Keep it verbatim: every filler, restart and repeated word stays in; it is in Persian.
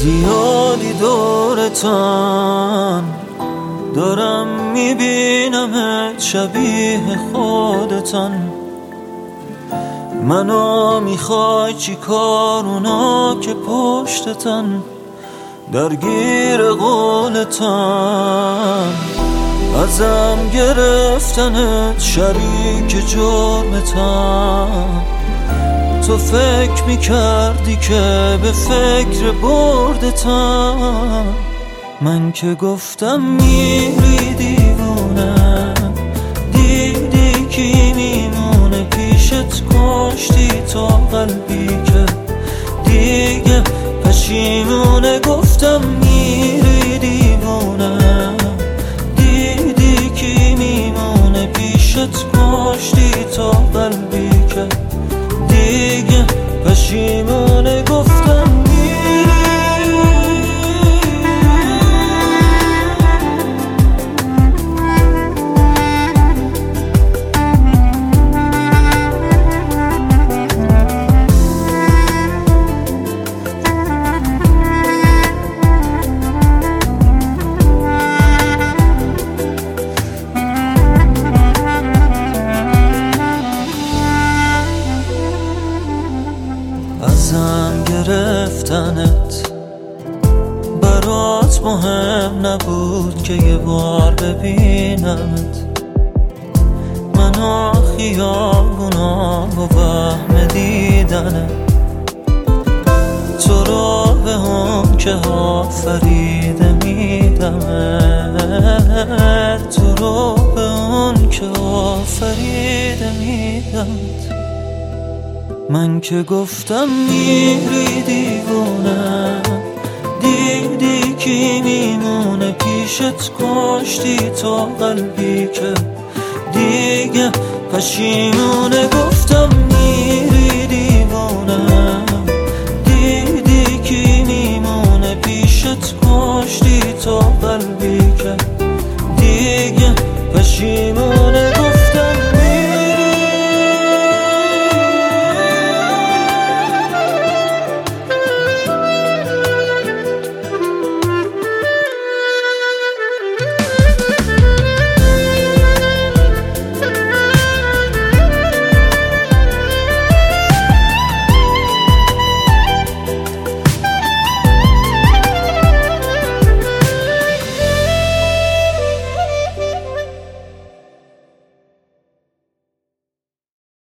زیادی دورتان دارم میبینمت شبیه خودتان. منو میخوای چی کار اونا که پشتتن درگیر قولتان. ازم گرفتنت شریک جرمتان. تو فکر میکردی که به فکر بردتم. من که گفتم میری دیوونه، دیدی کی میمونه پیشت، کشتی تو قلبی که دیگه پشیمونه. گفتم میری دیوونه، دیدی کی میمونه پیشت، کشتی تو قلبی که دیگه پشیمونه. گفتم ازم گرفتنت برات مهم نبود که یه بار ببینمت. منو خیابونا و وهم دیدنت، تو رو به اون که آفریده میدمت، تو رو به اون که آفریده میدمت. من که گفتم میری دیوونه، دیدی کی میمونه پیشت، کشتی تو قلبی که دیگه پشیمونه. گفتم میری